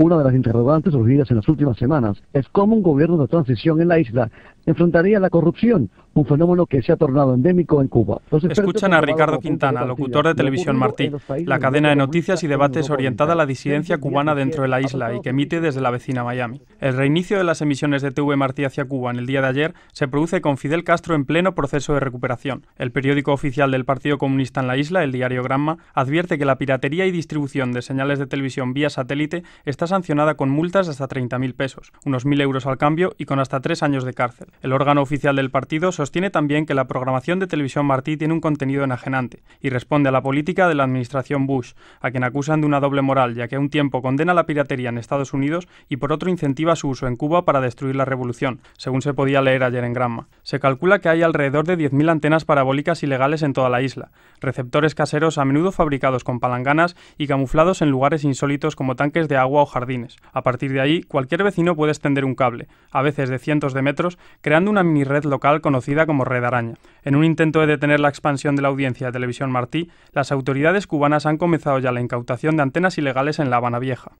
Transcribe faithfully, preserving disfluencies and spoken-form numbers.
Una de las interrogantes surgidas en las últimas semanas es cómo un gobierno de transición en la isla enfrentaría la corrupción, un fenómeno que se ha tornado endémico en Cuba. Escuchan a Ricardo Quintana, locutor de Televisión Martí, la cadena de noticias y debates orientada a la disidencia cubana dentro de la isla y que emite desde la vecina Miami. El reinicio de las emisiones de T V Martí hacia Cuba en el día de ayer se produce con Fidel Castro en pleno proceso de recuperación. El periódico oficial del Partido Comunista en la isla, el diario Granma, advierte que la piratería y distribución de señales de televisión vía satélite está sancionada con multas de hasta treinta mil pesos, unos mil euros al cambio y con hasta tres años de cárcel. El órgano oficial del partido sostiene también que la programación de Televisión Martí tiene un contenido enajenante y responde a la política de la administración Bush, a quien acusan de una doble moral, ya que a un tiempo condena la piratería en Estados Unidos y por otro incentiva su uso en Cuba para destruir la revolución, según se podía leer ayer en Granma. Se calcula que hay alrededor de diez mil antenas parabólicas ilegales en toda la isla, receptores caseros a menudo fabricados con palanganas y camuflados en lugares insólitos como tanques de agua o jardines. A partir de ahí, cualquier vecino puede extender un cable, a veces de cientos de metros, creando una mini red local conocida como Red Araña. En un intento de detener la expansión de la audiencia de Televisión Martí, las autoridades cubanas han comenzado ya la incautación de antenas ilegales en La Habana Vieja.